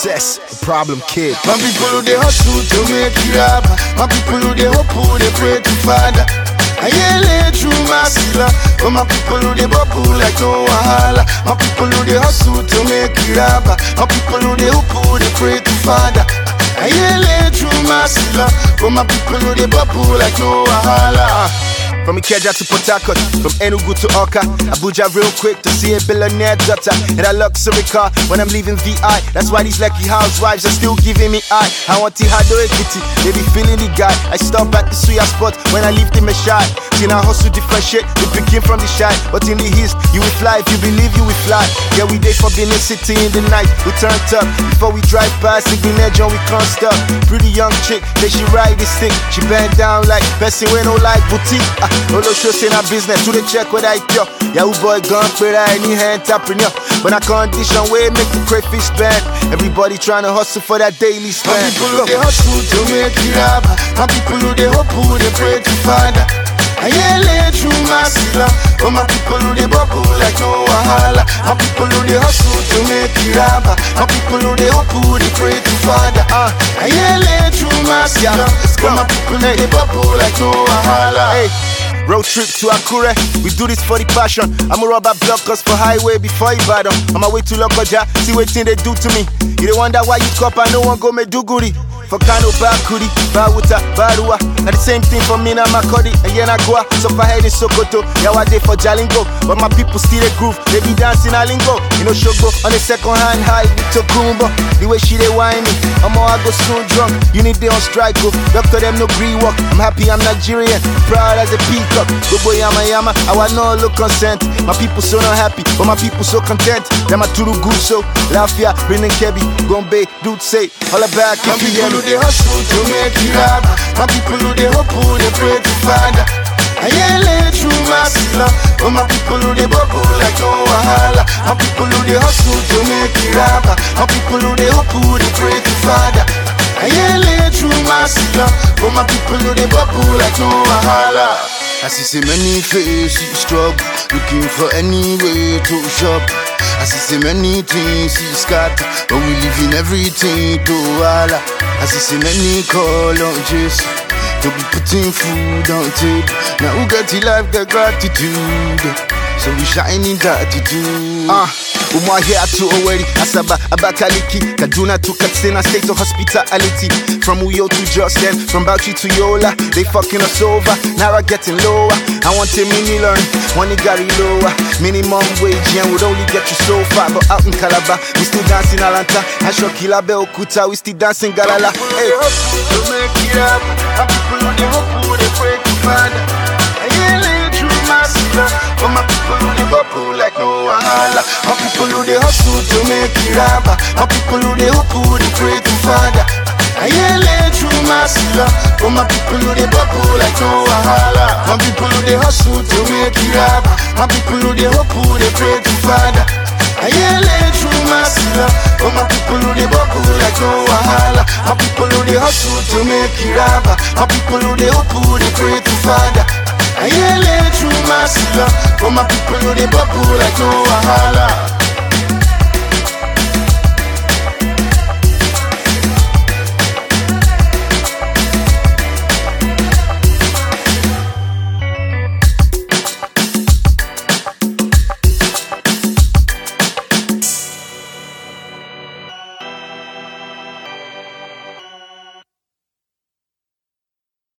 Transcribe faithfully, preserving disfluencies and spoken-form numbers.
Success, the problem kid. My people who they hustle to make it up. My people who they hope, who they pray to Father. I yell through my sila. But my people who they bubble like no wahala. My people who they hustle to make it up. My people who they hope, who they pray to Father. I yell through my sila. But my people who they bubble like no wahala. From Ikeja to Port Harcourt, from Enugu to Oka, Abuja real quick to see a billionaire daughter in a luxury car when I'm leaving V I. That's why these lucky housewives are still giving me eye. I want Tihado Ekiti, they be feeling the guy. I stop at the suya spot when I leave the Meshai. Tina hustle different shit, we picking from the shy. But in the east, you will fly if you believe you will fly. Yeah, we day for Benin City in the night, we turned up. Before we drive past Signature John, we can't stop. Pretty young chick, then she ride the stick. She bend down like person we no like boutique. Ah, Olo show say na business, to the check where I pure. Yahoo boy gone pray that any entrepreneur. But I condition way make the crayfish bend. Everybody trying to hustle for that daily spend. My people who they hustle to make it up. My people who they hope, who they pray to Father. I yell through my sila. But my people who they bubble like no wahala. My people who they hustle to make it up. My people who they hope, who they pray to Father. I yell through my sila. But my people who they bubble like no wahala. Hey. Road trip to Akure, we do this for the passion. I'm a rubber blockers for highway before Ibadan. On my way to Lokoja, see what thing they do to me. You don't wonder why you cop and no one go Meduguri. For Kano, Bakuri, Bawuta, Barua. Now the same thing for Mina, Makodi, and Yenagua. So for head in Sokoto, Yawade for Jalingo. But my people still a groove, they be dancing a lingo. You know Shogo on the second hand high with Tokumbo. The way she they whine me, I'm all I go soon drunk. You need they on strike, go. Doctor them no green walk. I'm happy I'm Nigerian, proud as a peacock. Go boy yama yama, I want no look consent. My people so not happy, but my people so content. Them a turu good so, Lafia, Brinning Kebi, Gombe, dude say, all about my people who they hustle to make it up. My people who they hope, who they pray to Father. I yell through my sila. But my people who they bubble like no wahala. My people who they hustle to make it up. My people who they hope, who they pray to Father. I yell through my sila. But my people who they bubble like no wahala. I see so many faces struggle, looking for any way to shop. I see so many things he scatter, but we living everything to Allah. I see so many call on Jesus to be putting food on table. Now who got the life, the gratitude, so we shine in gratitude. Ah, uh, Umwa here to already Asaba, Abakaliki, Kaduna to Katsina, state of hospitality. From Uyo to Jos, then from Bauchi to Yola, they fucking us over. Now I getting lower. I want a mini learn, money got it lower. Minimum wage and would only get you so far. But out in Calabar, we still dancing Alanta. And Shokila Beokuta, we still dancing Galala. Hey, to make it up. My people who they hope, who they pray to Father. I yell through my sila. But my people who they bubble like no wahala. My people who they hustle to make it up. My people who they hope, who they pray to Father. I yell through my sila. But my people who they bubble like no wahala. My people who they hustle to make it up. My people who they hope, who they pray to Father. I yell through my sila. But my people who they bubble like no wahala. My people who they hustle to make it up. My people who they hope, who they pray to Father. I yell through my sila. But my people who they bubble like no wahala.